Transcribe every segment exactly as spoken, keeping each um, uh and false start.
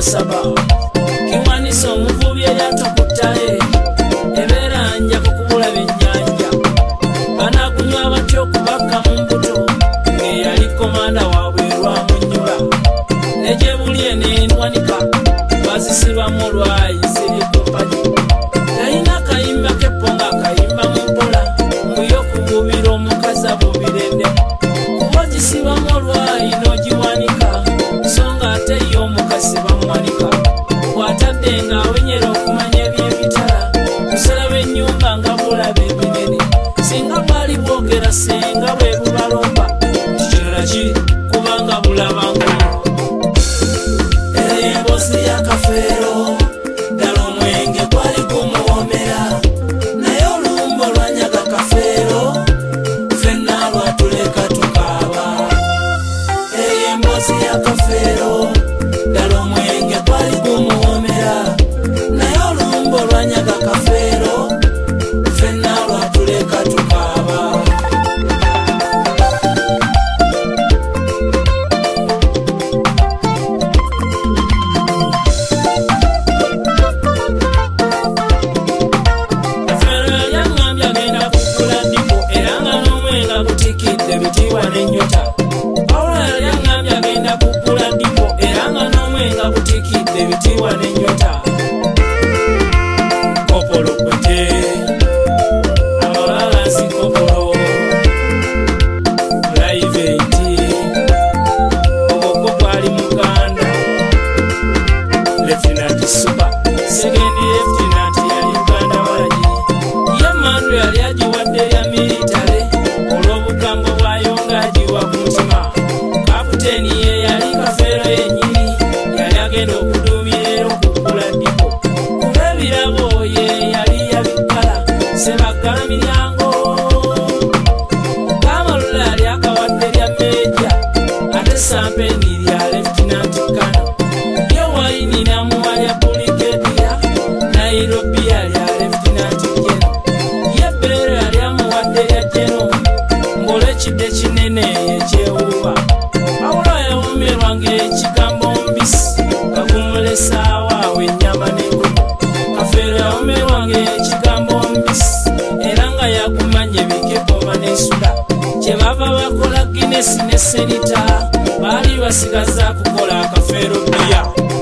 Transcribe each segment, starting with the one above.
masaba kiwanisa omuvubi eryato ku ttale ebeera nja kukubula byennyanja banaakunywa batya okubakka mu mbuto ng'eyali komanda waabwe lwamunyula nejebulye n'endwanika bazisibwamu olwayi ziri kumpagi yalina akayimba keppo nga akayimba mu mpola muyo okububira omukazi abubirende kuba gisibwamu olwayi n'ogiwanika so nga ate ye omukazi bamuwanika bw'atadde ng'awenyera okumanya eby'ebitala busala bw'ennyumba nga bulaba ebinene singa bwali bwogera senga bwe bubalomba kikirala kiri kubanga bulaba nkulu emboozi ya kafeero ddala omwenge gwali gumuwoomera naye olumba olwanyaga kafeero ffenna lwatuleka tukaaba emboozi ya kafeero ddala omwenge gwali gumuwoomera naye olumba olwanyaga kafeero ffenna lwatuleka tukaaba ebitiibwa n'ennyota Pawulo yali aŋŋambye agenda kuggula ddipo era nga n'omwenga gutiikidde ebitiibwa n'ennyota kopolo kwete amalalaasi kopolo pulayiveti ogwo gwali muganda lefutinanti supa segendi lefutinanti yali uganda walagi ye mandu yali agiwadde ya militale olw'obukambwe bwayo ng'agiwa ku mutima kaputeni ye yali kafeero yennyini yali agenda okuduumira era okuggula ddipo kuba ebirabo ye yali yabikkala sebaggala miryango kamalula yali akawadde lya meeja ate sampeni lya lefutinanti kano ye wayini namuwa lya buligediya nairobi yali ya lefutinanti jeno ye beero yali amuwadde lya jeno ng'olwekidde kinene ekyewuuba Pawulo yawumirwa ng'ekigambo mbisi kagumulesaawo awo ennyama n'engumu kafeero yawumirwa ng'ekigambo mbisi era nga yagumanya ebikekoma n'esula kye bava bakola ginesi ne senita baali basigaza kukola akafeero bbiya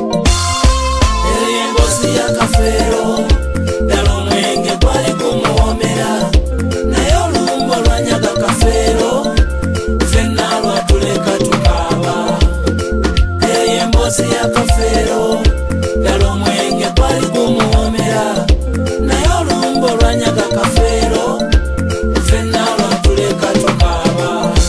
emboozi ya kafeero ddala omwenge gwali gumuwoomera naye olumba olwanyaga kafeero ffenna lwatuleka tukaaba emboozi ya kafeero ddala omwenge gwali gumuwoomera naye olumba olwanyaga kafeero ffenna lwatuleka tukaaba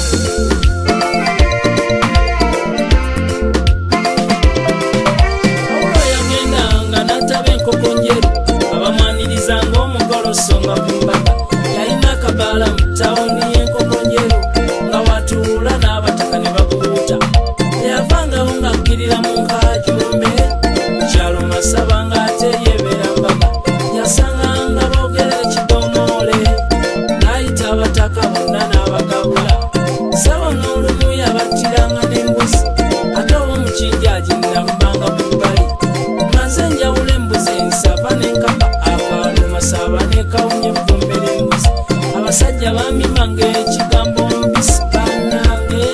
Pawulo yagendanga n'ataba enkoko njeru abamwaniriza ng'omugoloso nga ku mbaga yalina akabaala mu ttawuni y'enkoko njeru nga watuula n'abataka ne babuuta teyavangawo ng'akkirira mu nkajumbe mu kyalo masaba ng'ate yeebeera mbaga yasanganga boogera ekidomoole n'ayita abataka bonna n'abagabula saba n'olumu yabattiranga n'embuzi ate ow'omukinja aginnambanga ku bbali maze njawula embuzi ensava n'enkapa akaluma saba n'ekawunya evvumbe ly'embuzi abasajja bamimanga ekigambo mbisi bannange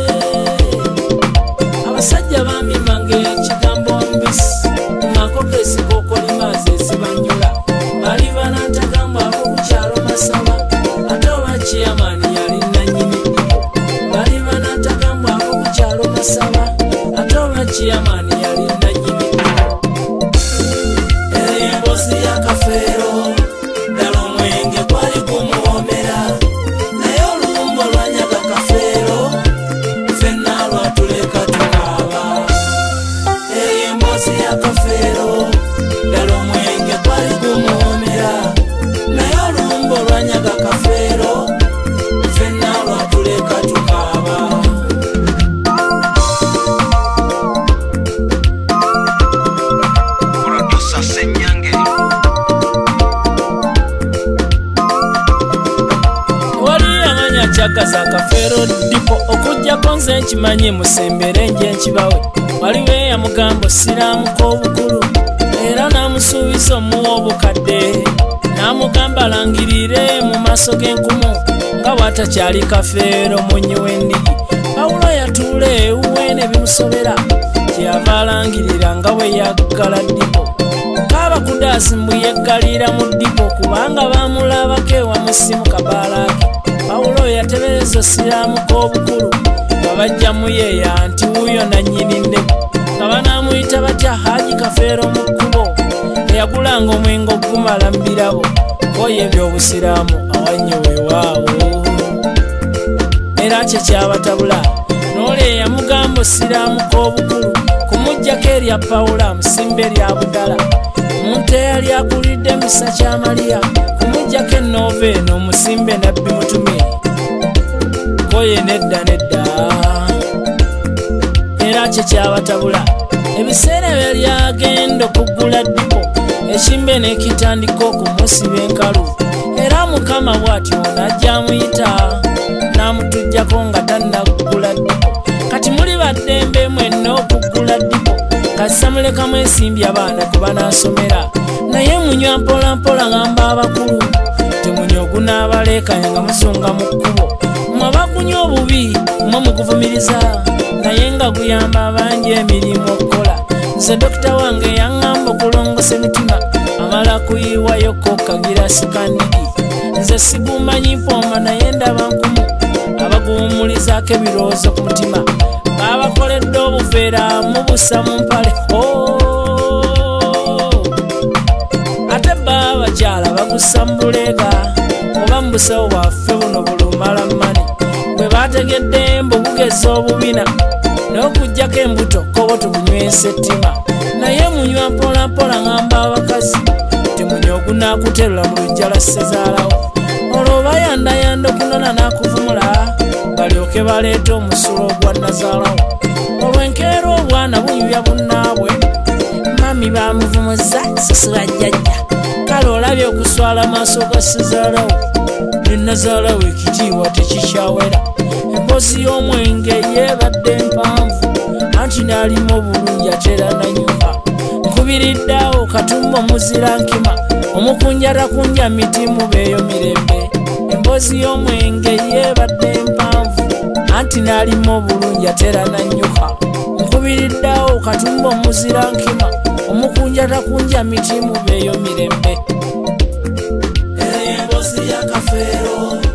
abasajja bamimanga ekigambo mbisi ng'akoko esikokolimazi ezibanyula bali banantagamba ab'okukyalo masaba ate oba kiyamaani yali nannyini ddipo bali banantagamba ab'okukyalo masaba ate oba kiyamaani yali nannyini ddipo emboozi ya kafeero ddala omwenge gwali gumuwoomera naye olumba olwanyaga kafeero ffenna lwatuleka tukaaba emboozi ya kafeero ddala omwenge gwali gumuwoomera naye olumba olwanyaga kafeero ffenna lwatuleka tukaaba kyagaza akafeero ddipo okuggyako nze nkimanyi musembere nje nkibawe waliwo eyamugamba osiraamu k'obukulu era n'amusuubiza omuwa obukadde n'amugamba alangirire mu maaso g'enkumu nga bw'atakyali kafeero munyi w'endigi. Pawulo yatuula ewuwe ne bimusobera kyeyava alangirira nga bwe yaggala ddipo. Kaabakudaasi mbu yeggalira mu ddipo kubanga baamulabako ewamusimu kabaalaake. Pawulo yatebereza osiraamu k'obukulu nga bajjamu yeeya nti wuuyo nannyini ndeku nga banaamuyita batya Haji Kafeero mu kkubo eyagulanga omwengo gumala mu birabo koye ebyobusiraamu awannye weewaawo. Era kye kyabatabula n'ole eyamugamba osiraamu k'obukulu kumuggyako erya Pawulo amusimba erya budala. Omuntu eyali akulidde misa kya Maliya kumuggyako ennoova eno omusimbe nabbi mutumye koye nedda nedda. Era kye kyabatabula ebiseera byali agenda okuggula ddipo ekimbe n'ekitandika okumusiba enkalu. Era Mukama bw'atyo n'ajja amuyita n'amutujjako nga tannaggula ddipo. Kati muli baddembe mwenna okuggula ddipo kasa mulekamu ensimbi abaana kuba n'asomera naye munywa mpola mpola ngamba abakulu temunywa ogunaabaleekanya nga musunga mu kkubo. Mmwe abagunywa obubi mmwe muguvumiriza naye nga guyamba abangi emirimu okukola. Nze dokita wange yaŋŋamba okulongosa emitima amala kuyiwayoko kagira sikandigi. Nze sigumanyi mpoma naye ndaba nkumu abaguwumulizaako ebirowoozo ku mutima baabakoledde obuveera mubusa mu mpale. Ate bba abakyala bagussa mu buleega oba mu busawo bwaffe buno bulumala mmani bwe baategedde mbu bugeza obubina n'okuggyako embuto kobo tubunywesa ettima naye munywa mpola mpola ngamba abakazi temunywa ogunaakuterula mu lujja lwa ssezaalawo olwo bayandayanda okunona n'akuvumula balyoke baleeta omusulo ogwa nazaalawo. Olwo enkeera obwana bunyubya bunnaabwe mami baamuvumuza sasula jjajja kale olabye okuswala amaaso ga ssezaalawo ne nazaalawo ekitiibwa tekikyawera. Emboozi y'omwenge yeebadde mpanvu anti n'alimu obulungi atera nanyumba. Nkubiriddeawo katumba omuzira nkima omukunjata kunja mitimu beeyo mirembe. Emboozi y'omwenge yeebadde mpanvu anti n'alimu obulungi atera nanyuka. Nkubiriddeawo katumba omuzira nkima omukunjata kunja mitimu beeyo mirembe. Emboozi ya Kafeero